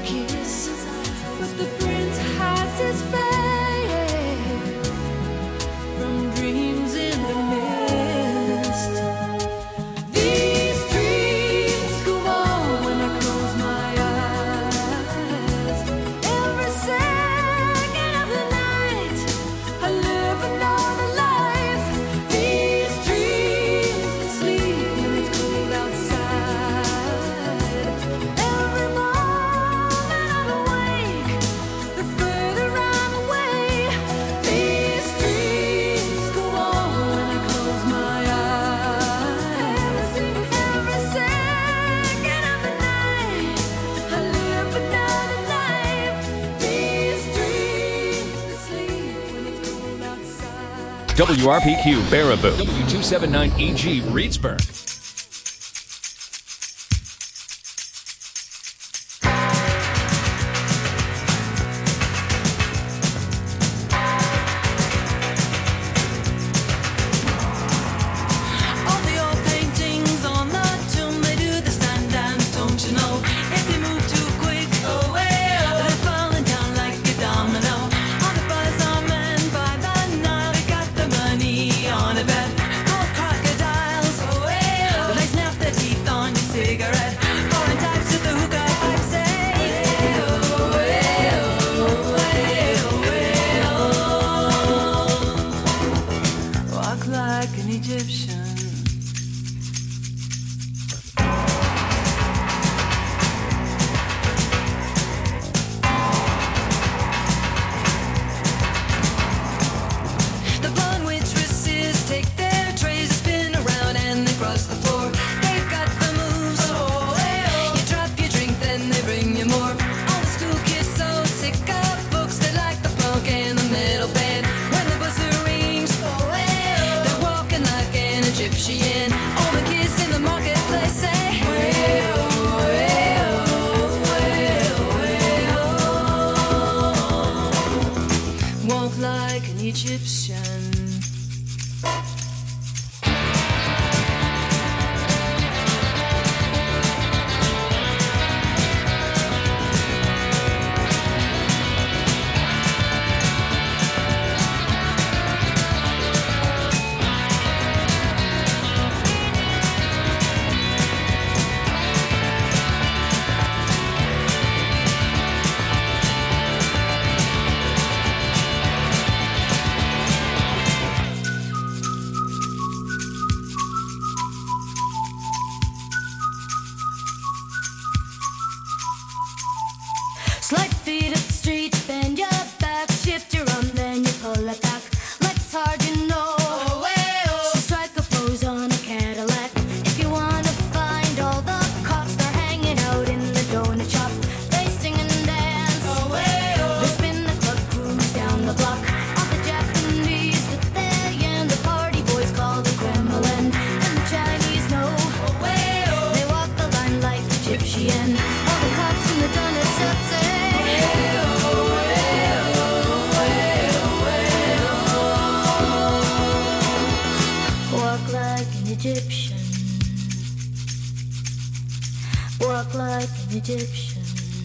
kiss, but the prince hides his face from dreams in the mist. These dreams go on when I close my eyes. Every second of the night, I live another life. These dreams sleep when it's cold outside. Every moment I'm awake, the further I'm away. These dreams go on when I close my eyes. Every second of the night, I live another life. These dreams sleep when it's cold outside. WRPQ Baraboo, W279EG Reedsburg. All the old paintings on the tomb, they do the sun dance, don't you know? If you move too quick, they're falling down like a domino. All the buzz are men by the Nile, they got the money on a bet. Gold crocodiles, they snap their teeth on your cigarette. Foreign types with the hookah pipe say, walk like an Egyptian. The blonde waitresses take their trays, spin around and they cross the floor. They've got the moves. You drop your drink, then they bring you more. All the school kids so sick of books, they like the punk and the metal band. When the buzzer rings, they're walking like an Egyptian. All the kids in the marketplace say, walk like an Egyptian. Slight feet up the street, bend your back, shift your arm, then you pull it back. Legs hard, you know. So strike a pose on a Cadillac. If you wanna find all the cops, they're hanging out in the donut shop. They sing and dance. They spin the club, cruise down the block. All the Japanese that they and the party boys call the Kremlin. And the Chinese know. They walk the line like Egyptian. All the cops in the donut shop say, walk like an Egyptian. Walk like an Egyptian.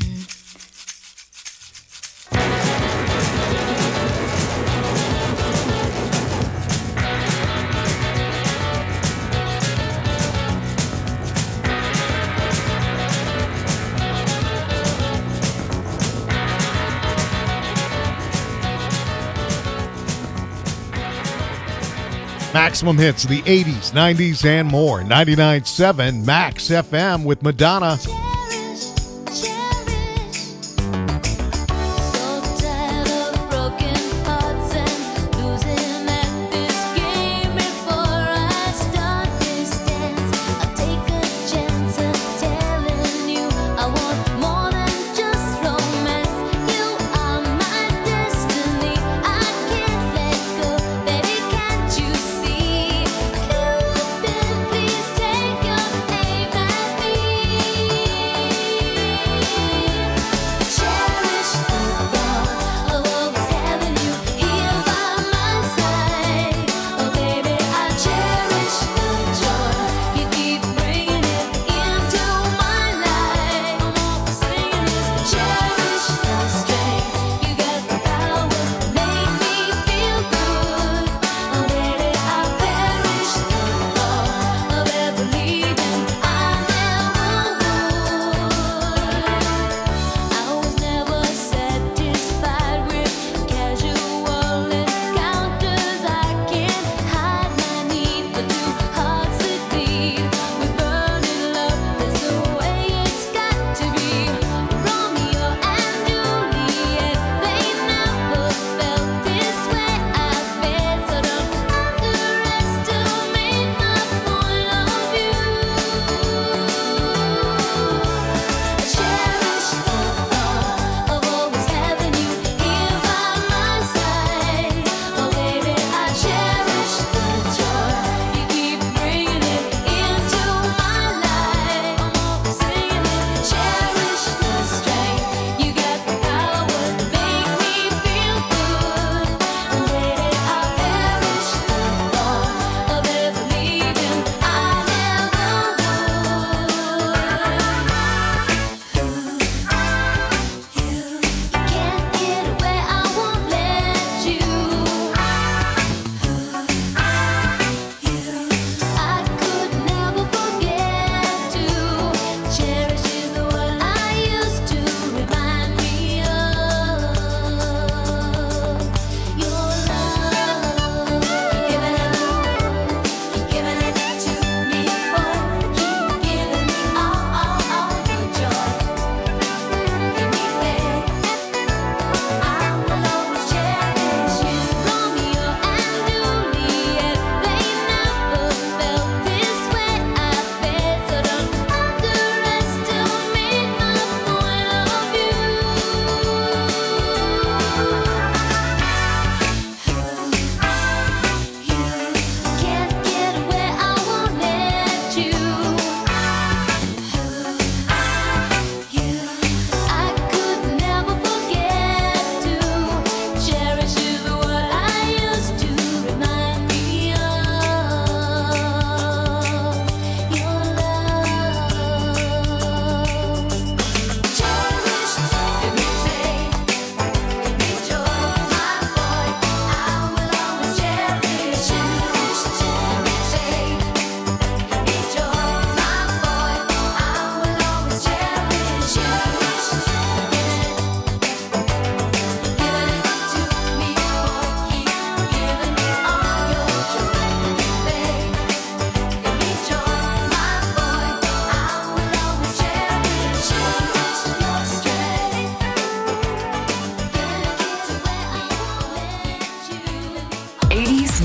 Maximum hits of the 80s, 90s, and more. 99.7 Max FM with Madonna. Please take your aim at me.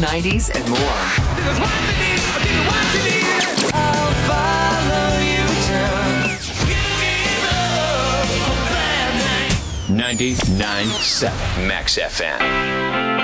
90s, and more. 99.7 Max FM.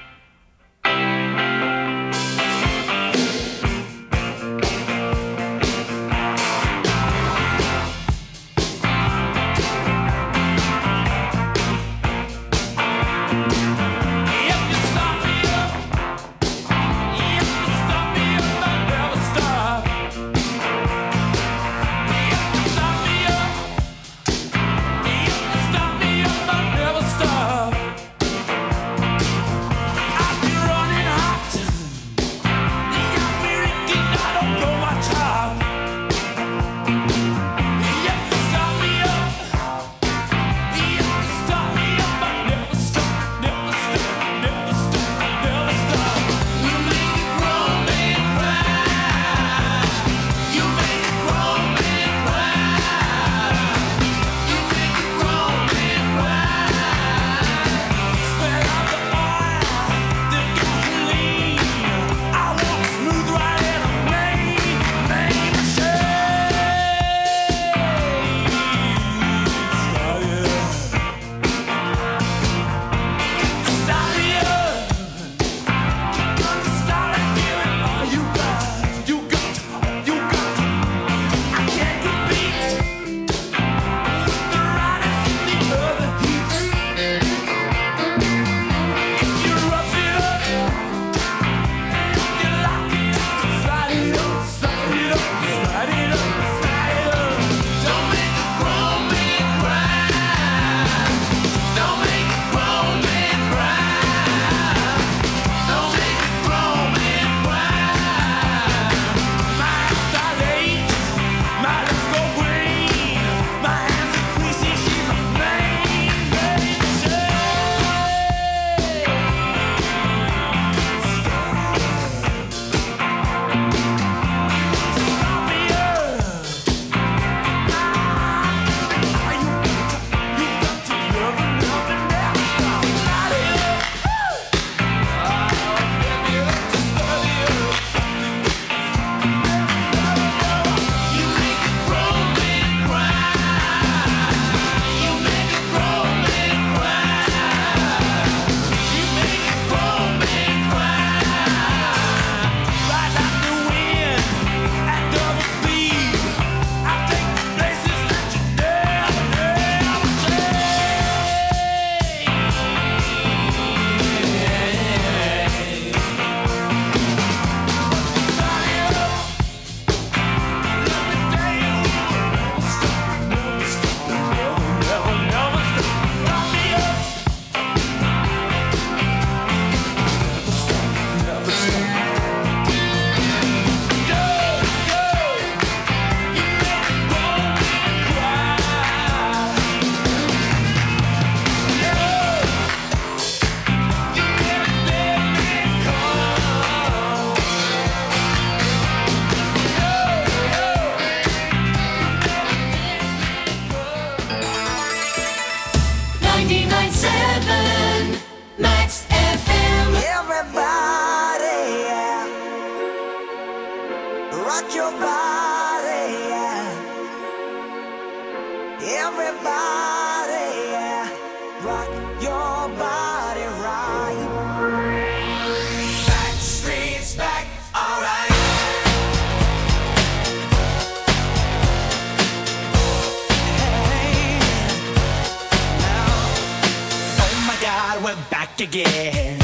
Again,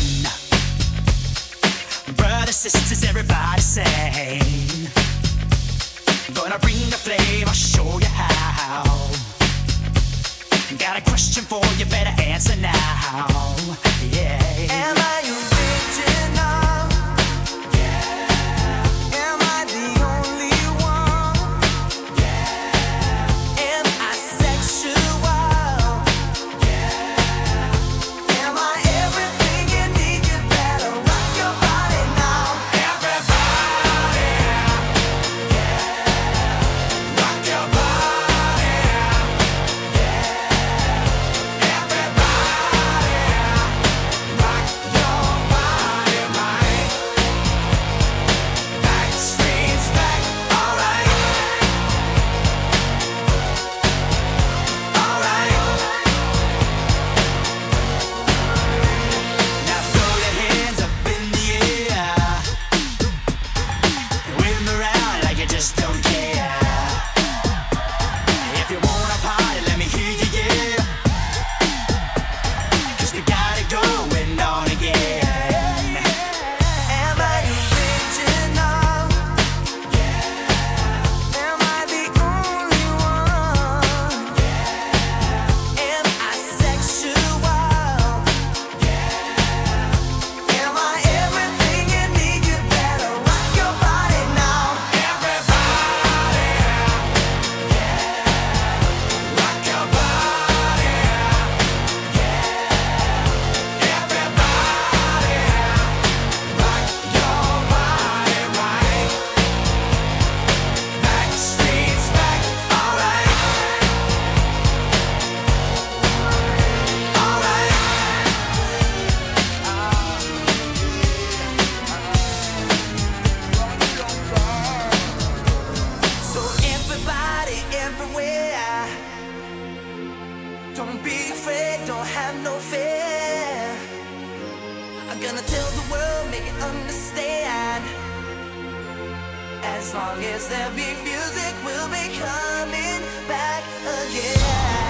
brothers, sisters, everybody sing. Gonna bring the flame, I'll show you how. Got a question for you, better answer now. Yeah. Am I original? Yeah. Am I the only one? Yeah. Am I sexual? Yeah. Am I everything you need? You better rock your body now. Everybody, yeah. Rock your body, yeah. Everybody, rock long as there be music, we'll be coming back again.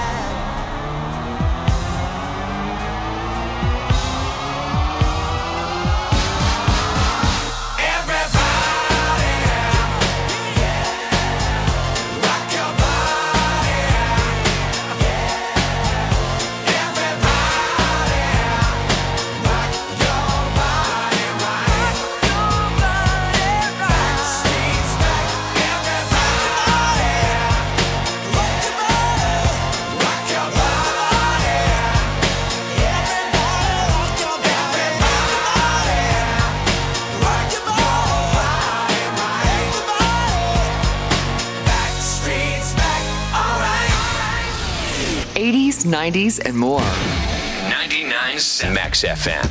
'80s, '90s, and more. 99.7 Max FM.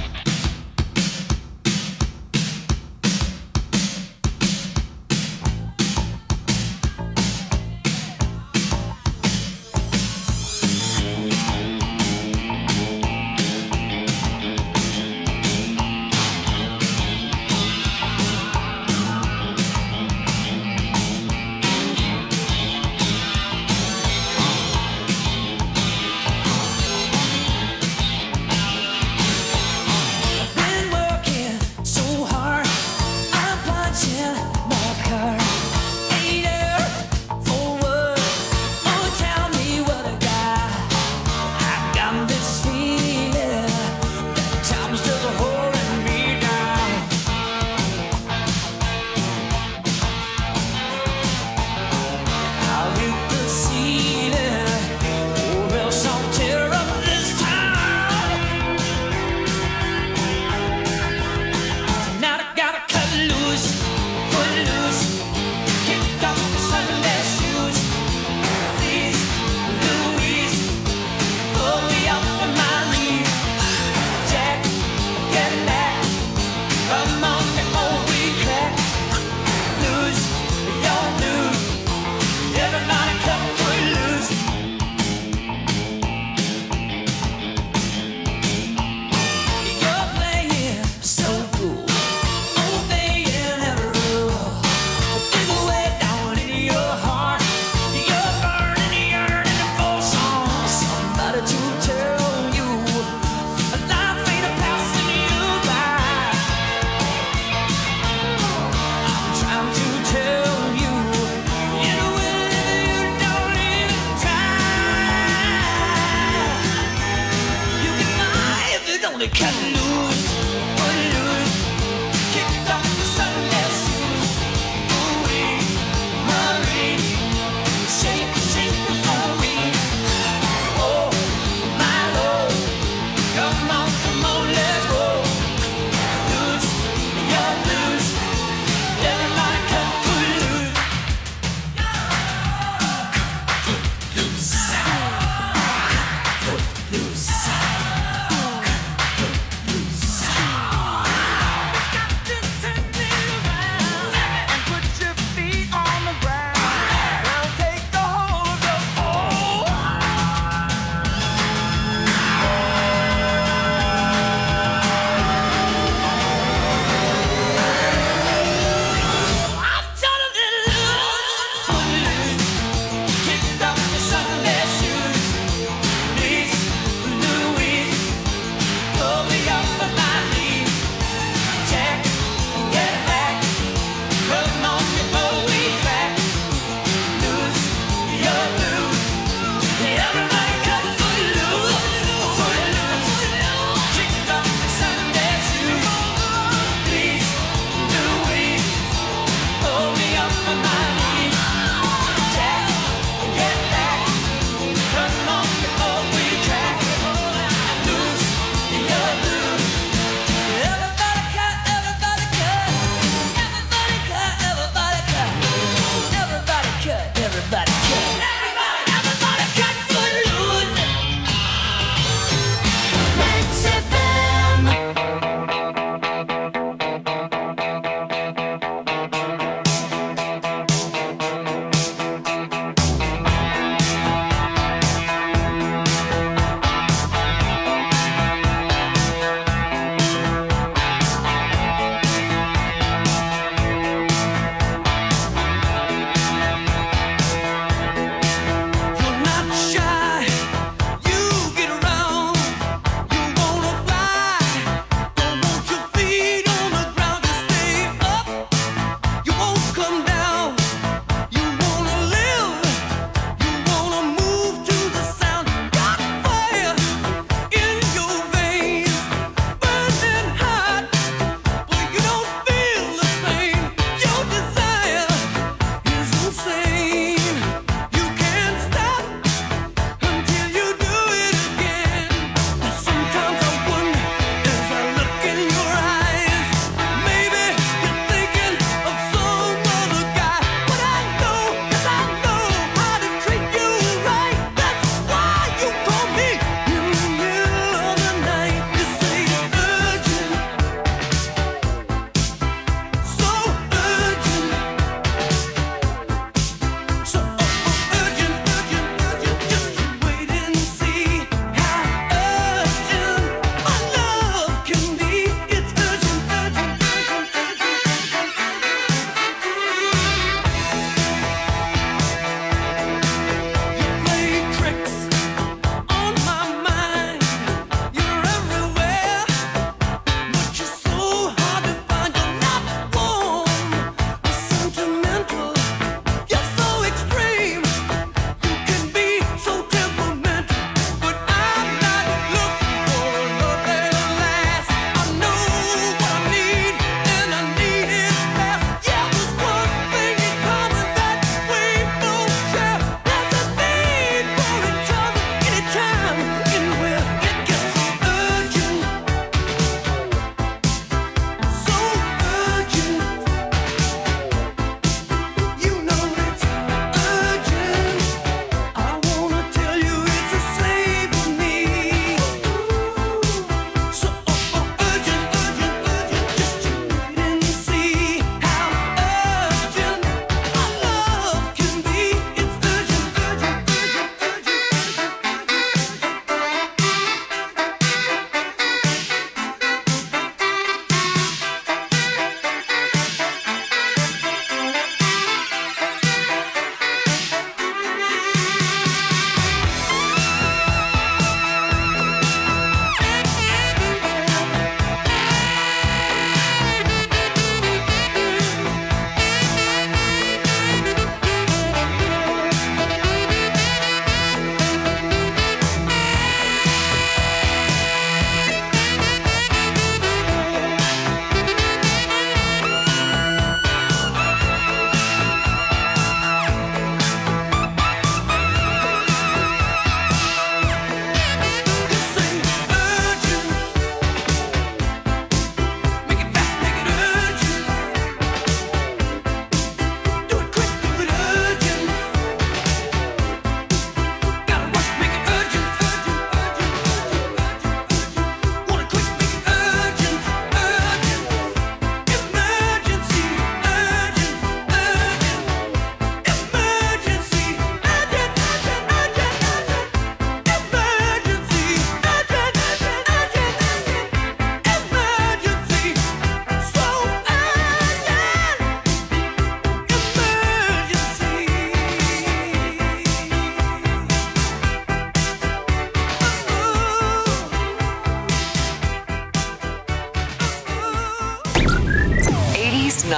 Been working so hard, I'm punching my card. Ain't there for what? Oh, tell me what I got. I got this feeling that time's just holding me down. I'll hit the ceiling, or else I'll tear up this town. Now I gotta cut loose, put loose, kick off the Sunday shoes. Please, Louise, pull me up on my knees. Jack, get back, come on before we crack. Lose, your news, everybody cut put loose. You're playing so cool, obeying every rule. Dig away down in your heart, you're burning, yearning for somebody to tell you life ain't a passing you by. I'm trying to tell you, you will if you don't even try. You can fly if you only cut loose, put loose, kick off the Sunday shoes. Ooh-wee, Marie, shake, shake before me. Oh, my Lord, come on, let's go. Loose, you're loose, everybody cut put loose. Loose,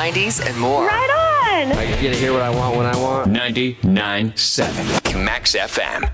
90s, and more. Right on! I get to hear what I want when I want. 99.7 Max FM.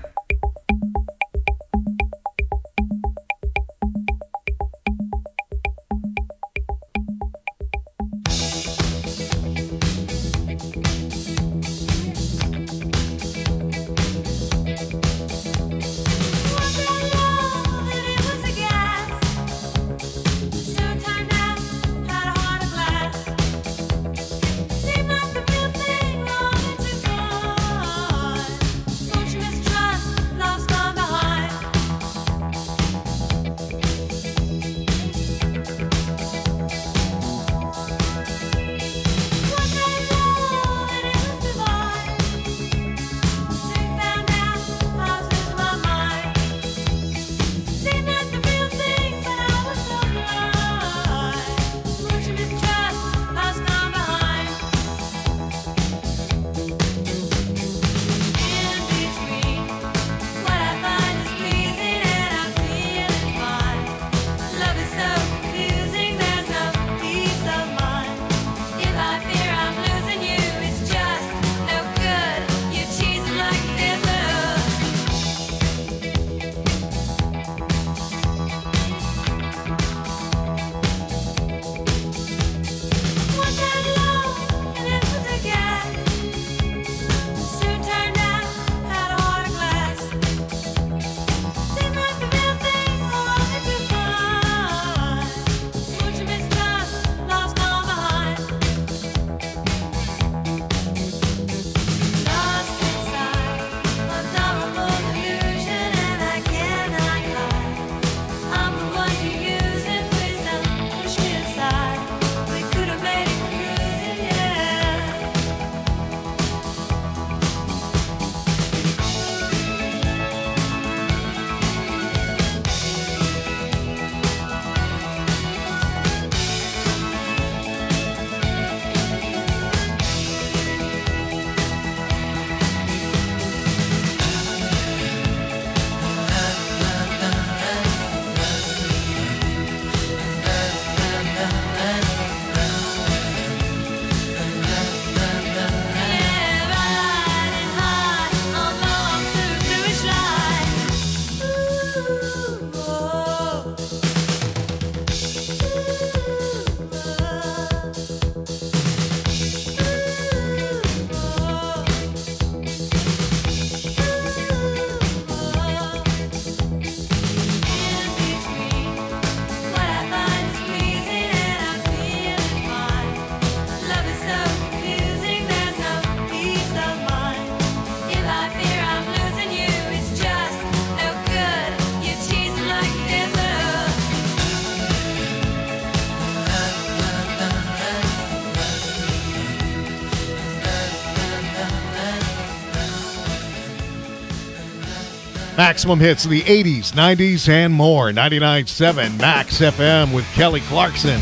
Maximum hits of the 80s, 90s, and more. 99.7 Max FM with Kelly Clarkson.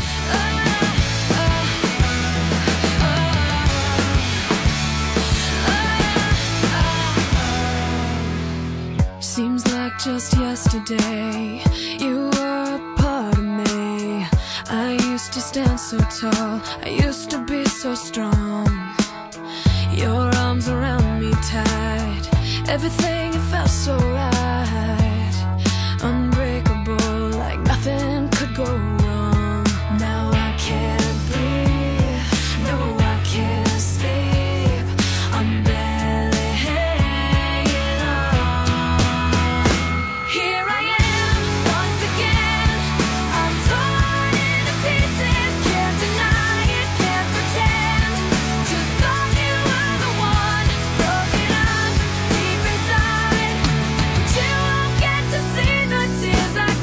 Seems like just yesterday you were a part of me. I used to stand so tall, I used to be so strong. Your arms around me tight, everything it felt so right. Unbreakable, like nothing could go wrong. Now I can't breathe, no I can't sleep. I'm barely hanging on. Here I am, once again. I'm torn into pieces, can't deny it, can't pretend. Just thought you were the one, broken up deep inside. But you won't get to see the tears I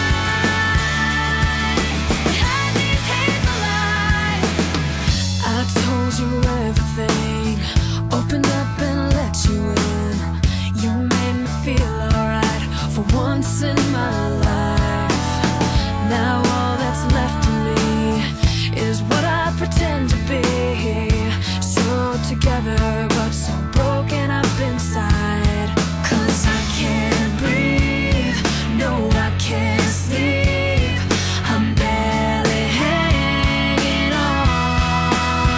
cried. Had these hazel eyes, I told you everything, opened up and let you in. You made me feel alright for once in my life. Now all that's left of me is what I pretend to be. So together but so broken up inside. 'Cause I can't breathe, no I can't sleep. I'm barely hanging on.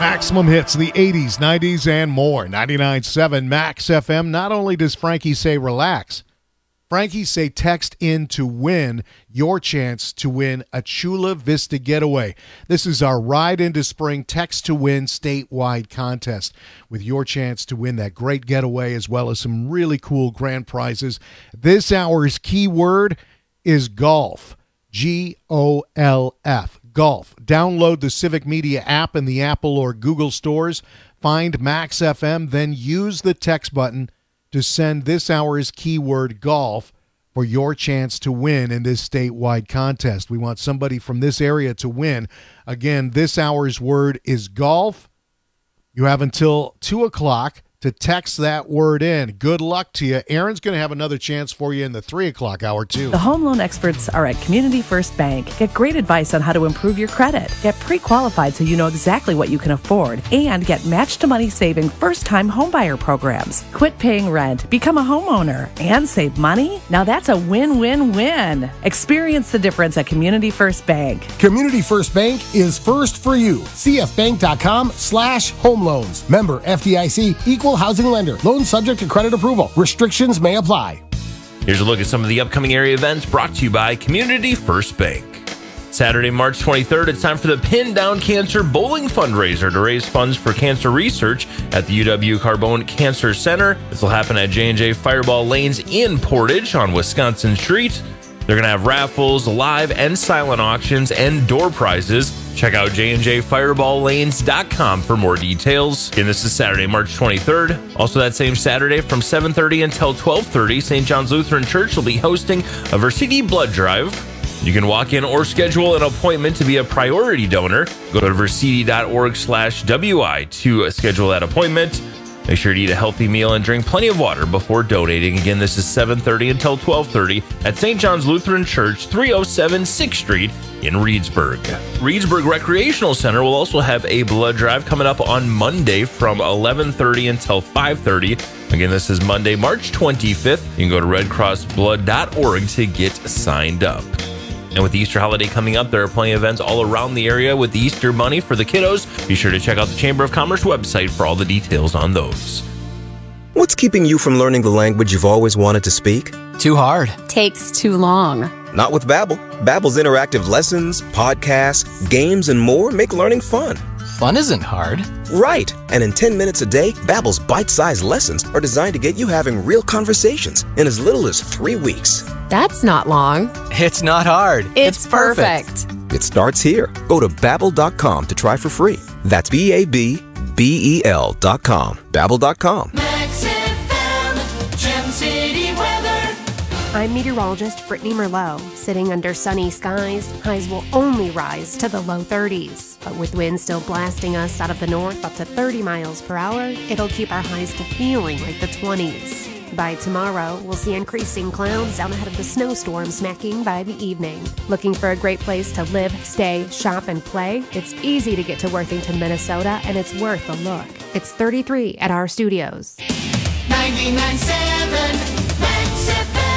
Maximum hits, the 80s, 90s, and more. 99.7 Max FM. Not only does Frankie say relax, Frankie say text in to win your chance to win a Chula Vista getaway. This is our Ride into Spring Text to Win statewide contest with your chance to win that great getaway as well as some really cool grand prizes. This hour's keyword is golf. Golf. Golf. Download the Civic Media app in the Apple or Google stores. Find Max FM, then use the text button to send this hour's keyword golf for your chance to win in this statewide contest. We want somebody from this area to win. Again, this hour's word is golf. You have until 2 o'clock to text that word in. Good luck to you. Aaron's going to have another chance for you in the 3 o'clock hour, too. The home loan experts are at Community First Bank. Get great advice on how to improve your credit. Get pre-qualified so you know exactly what you can afford. And get match-to-money saving first-time homebuyer programs. Quit paying rent, become a homeowner, and save money? Now that's a win-win-win. Experience the difference at Community First Bank. Community First Bank is first for you. cfbank.com/home loans. Member FDIC, equal housing lender. Loan subject to credit approval. Restrictions may apply. Here's a look at some of the upcoming area events brought to you by Community First Bank. Saturday, March 23rd, it's time for the Pin Down Cancer Bowling Fundraiser to raise funds for cancer research at the UW Carbone Cancer Center. This will happen at J&J Fireball Lanes in Portage on Wisconsin Street. They're going to have raffles, live and silent auctions, and door prizes. Check out jnjfireballlanes.com for more details. Again, this is Saturday, March 23rd. Also that same Saturday from 7:30 until 12:30, St. John's Lutheran Church will be hosting a Versiti blood drive. You can walk in or schedule an appointment to be a priority donor. Go to versiti.org/WI to schedule that appointment. Make sure to eat a healthy meal and drink plenty of water before donating. Again, this is 7:30 until 12:30 at St. John's Lutheran Church, 307 6th Street in Reedsburg. Reedsburg Recreational Center will also have a blood drive coming up on Monday from 11:30 until 5:30. Again, this is Monday, March 25th. You can go to redcrossblood.org to get signed up. And with the Easter holiday coming up, there are plenty of events all around the area with the Easter Bunny for the kiddos. Be sure to check out the Chamber of Commerce website for all the details on those. What's keeping you from learning the language you've always wanted to speak? Too hard. Takes too long. Not with Babbel. Babbel's interactive lessons, podcasts, games, and more make learning fun. Fun isn't hard. Right. And in 10 minutes a day, Babbel's bite-sized lessons are designed to get you having real conversations in as little as 3 weeks. That's not long. It's not hard. It's perfect. It starts here. Go to Babbel.com to try for free. That's BABBEL.com. Babbel.com. Max FM, Gem City weather. I'm meteorologist Brittany Merlot. Sitting under sunny skies, highs will only rise to the low 30s. But with winds still blasting us out of the north up to 30 miles per hour, it'll keep our highs to feeling like the 20s. By tomorrow, we'll see increasing clouds out ahead of the snowstorm smacking by the evening. Looking for a great place to live, stay, shop, and play? It's easy to get to Worthington, Minnesota, and it's worth a look. It's 33 at our studios. 99.7 Max FM.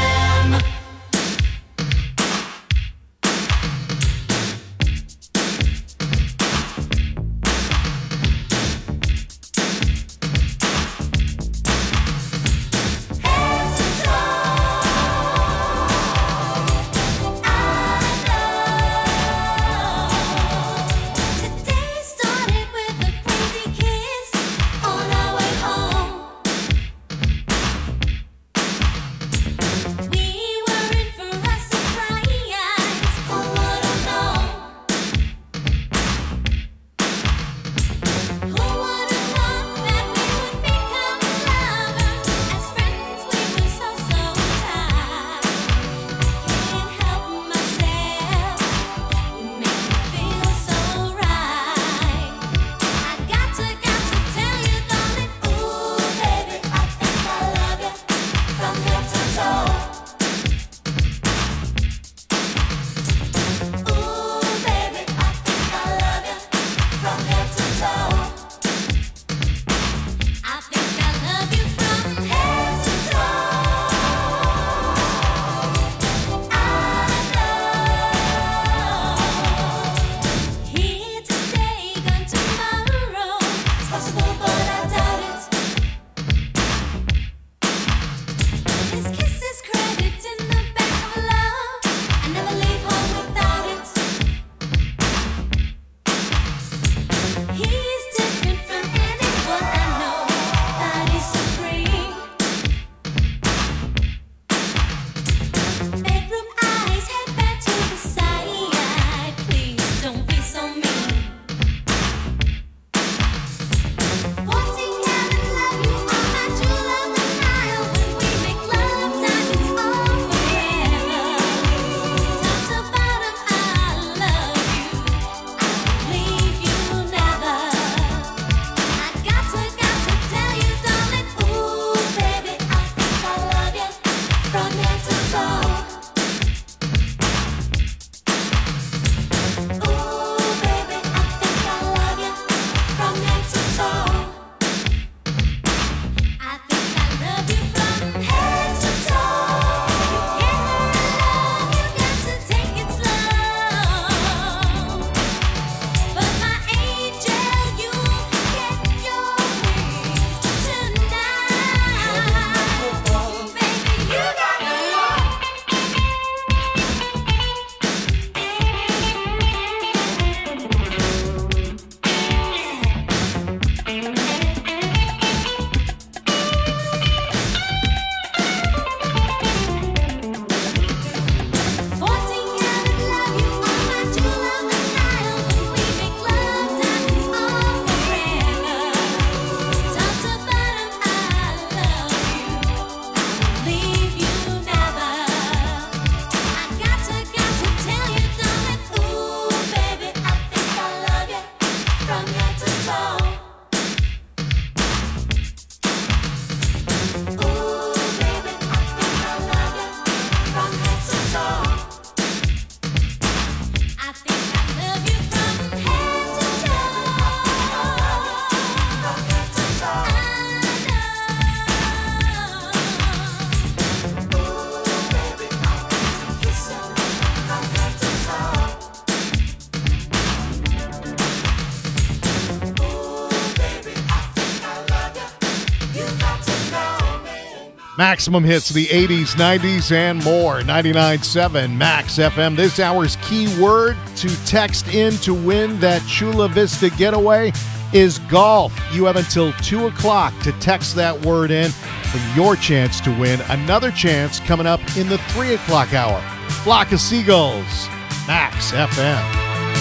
Maximum hits of the 80s, 90s, and more. 99.7 Max FM. This hour's keyword to text in to win that Chula Vista getaway is golf. You have until 2 o'clock to text that word in for your chance to win. Another chance coming up in the 3 o'clock hour. Flock of Seagulls, Max FM.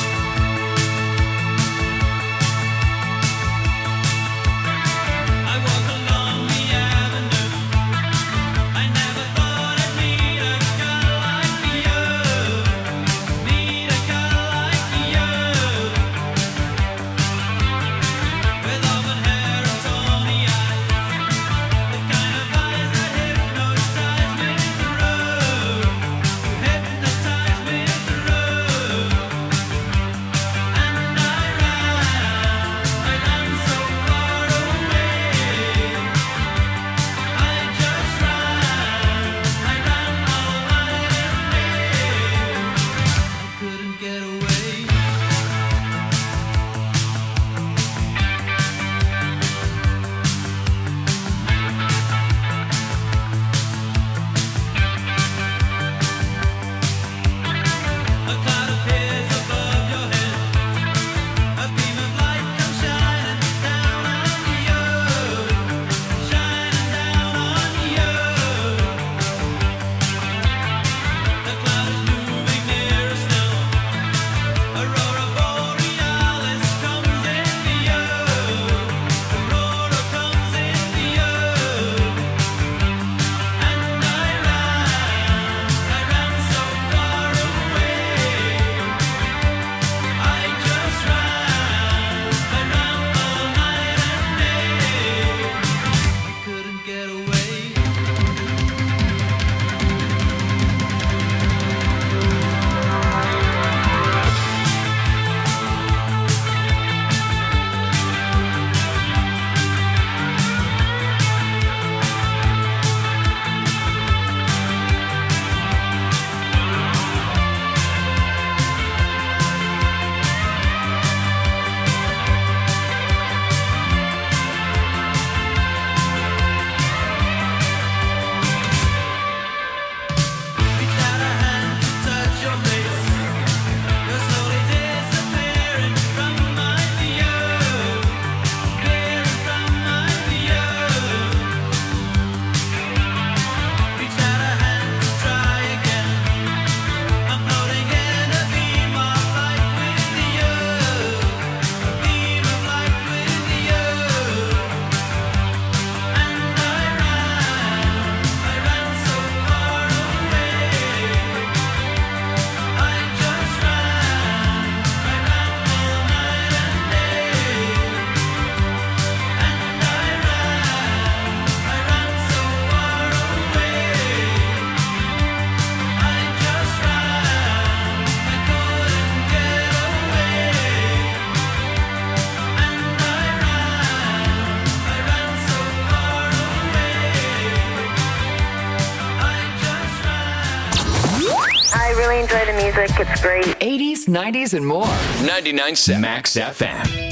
really enjoy the music. It's great. 80s, 90s, and more. 99.7 Max FM.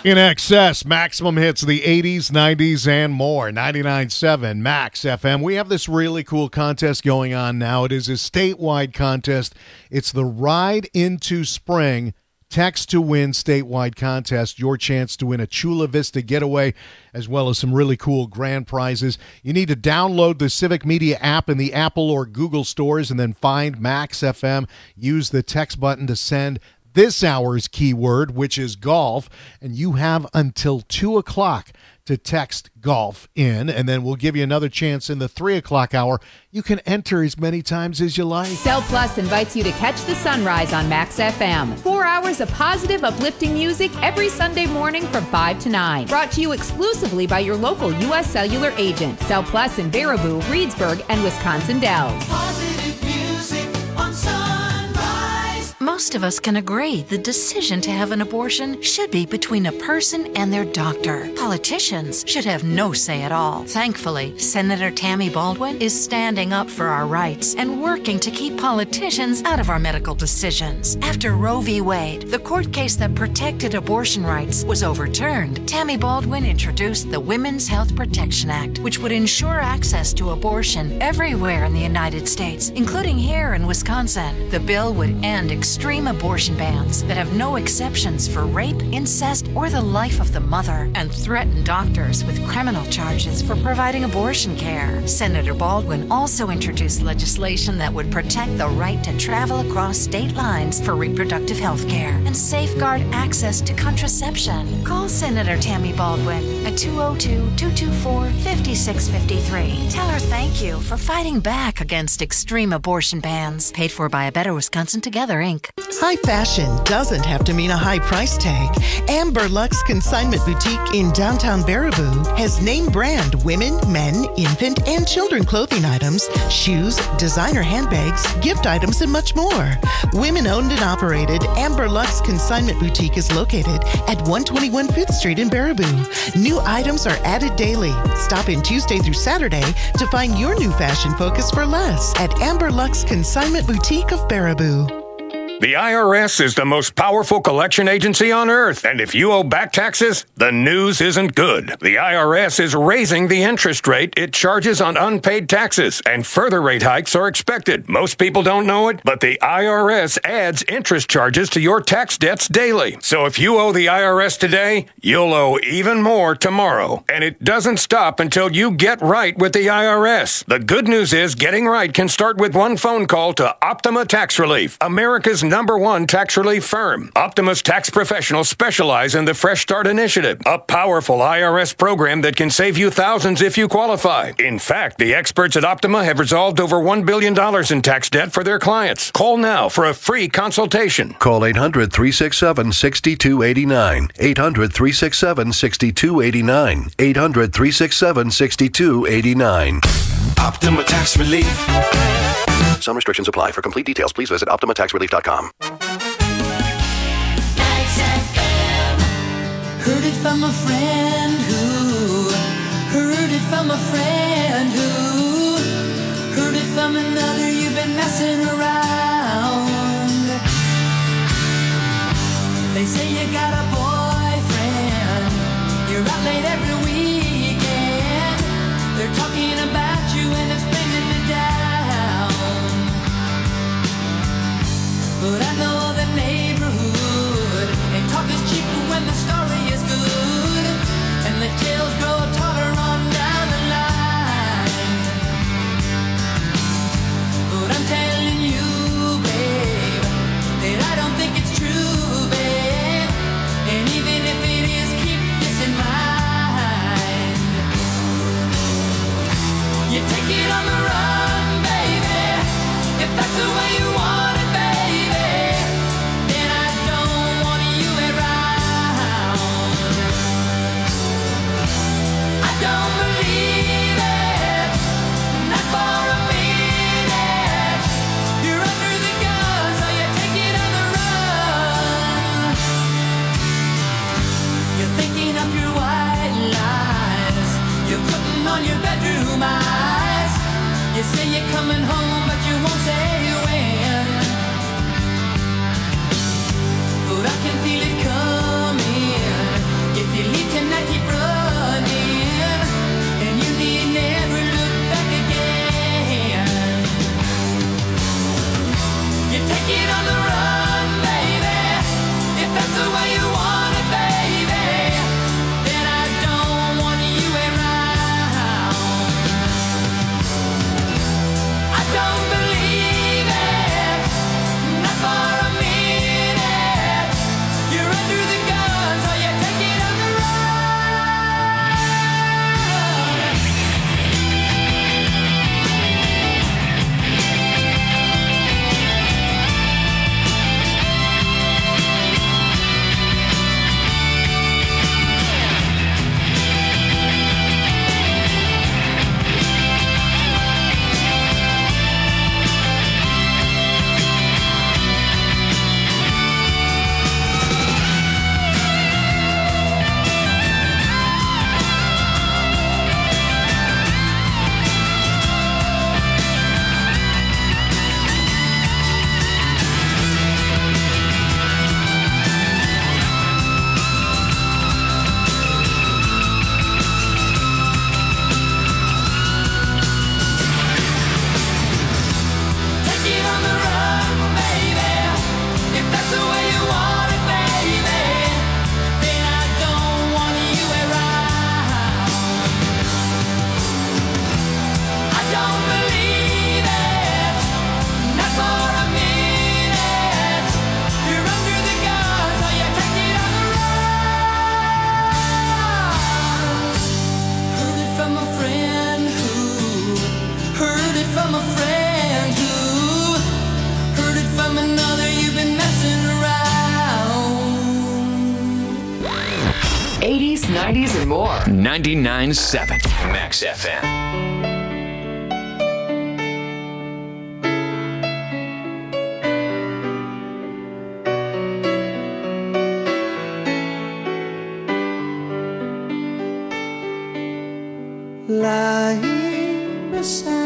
In excess, maximum hits of the 80s, 90s, and more. 99.7 Max FM. We have this really cool contest going on now. It is a statewide contest. It's the Ride into Spring Text to Win statewide contest. Your chance to win a Chula Vista getaway, as well as some really cool grand prizes. You need to download the Civic Media app in the Apple or Google stores and then find Max FM. Use the text button to send this hour's keyword, which is golf, and you have until 2 o'clock to text golf in, and then we'll give you another chance in the 3 o'clock hour. You can enter as many times as you like. Cell Plus invites you to catch the sunrise on Max FM. 4 hours of positive, uplifting music every Sunday morning from 5 to 9. Brought to you exclusively by your local U.S. Cellular agent. Cell Plus in Baraboo, Reedsburg, and Wisconsin Dells. Positive music on Sunrise. Most of us can agree the decision to have an abortion should be between a person and their doctor. Politicians should have no say at all. Thankfully, Senator Tammy Baldwin is standing up for our rights and working to keep politicians out of our medical decisions. After Roe v. Wade, the court case that protected abortion rights, was overturned, Tammy Baldwin introduced the Women's Health Protection Act, which would ensure access to abortion everywhere in the United States, including here in Wisconsin. The bill would end extreme abortion bans that have no exceptions for rape, incest, or the life of the mother, and threaten doctors with criminal charges for providing abortion care. Senator Baldwin also introduced legislation that would protect the right to travel across state lines for reproductive health care and safeguard access to contraception. Call Senator Tammy Baldwin at 202-224-5653. Tell her thank you for fighting back against extreme abortion bans. Paid for by A Better Wisconsin Together, Inc. High fashion doesn't have to mean a high price tag. Amber Lux Consignment Boutique in downtown Baraboo has name brand women, men, infant, and children clothing items, shoes, designer handbags, gift items, and much more. Women owned and operated, Amber Lux Consignment Boutique is located at 121 5th Street in Baraboo. New items are added daily. Stop in Tuesday through Saturday to find your new fashion focus for less at Amber Lux Consignment Boutique of Baraboo. The IRS is the most powerful collection agency on earth, and if you owe back taxes, the news isn't good. The IRS is raising the interest rate it charges on unpaid taxes, and further rate hikes are expected. Most people don't know it, but the IRS adds interest charges to your tax debts daily. So if you owe the IRS today, you'll owe even more tomorrow. And it doesn't stop until you get right with the IRS. The good news is getting right can start with one phone call to Optima Tax Relief, America's #1 tax relief firm. Optima's tax professionals specialize in the Fresh Start Initiative, a powerful IRS program that can save you thousands if you qualify. In fact, the experts at Optima have resolved over $1 billion in tax debt for their clients. Call now for a free consultation. Call 800-367-6289. 800-367-6289. 800-367-6289. Optima Tax Relief. Some restrictions apply. For complete details, please visit OptimaTaxRelief.com. Heard it from a friend who heard it from a friend who heard it from another. You've been messing around. They say you got a boyfriend. You're out late every weekend. They're talking about you and it's bringing me down. But I know the neighborhood, and talk is cheap when the story is good, and the tales grow taller on down the line. But I'm telling you, babe, that I don't think it's true, babe. And even if it is, keep this in mind. You take it on the run, baby, if that's the way you want it, baby. Then I don't want you around. I don't believe it, not for a minute. You're under the gun, so you take it on the run. You're thinking of your white lies. You're putting on your bedroom eyes. You say you're coming home, but you won't say when. it on the run, baby. If that's the way you want it, baby, then I don't want you around. I don't believe it, not for a minute. You're under the gun, so you take it on the run. Take it on the run, baby. If that's the way you want it, baby, then I don't want you around. I don't believe it, not for a minute. You're under the gun, so you take it on the run. Heard it from a friend who heard it from a friend who heard it from another. You've been messing around. 80s, 90s, and more. 99.7 Max FM. Lying beside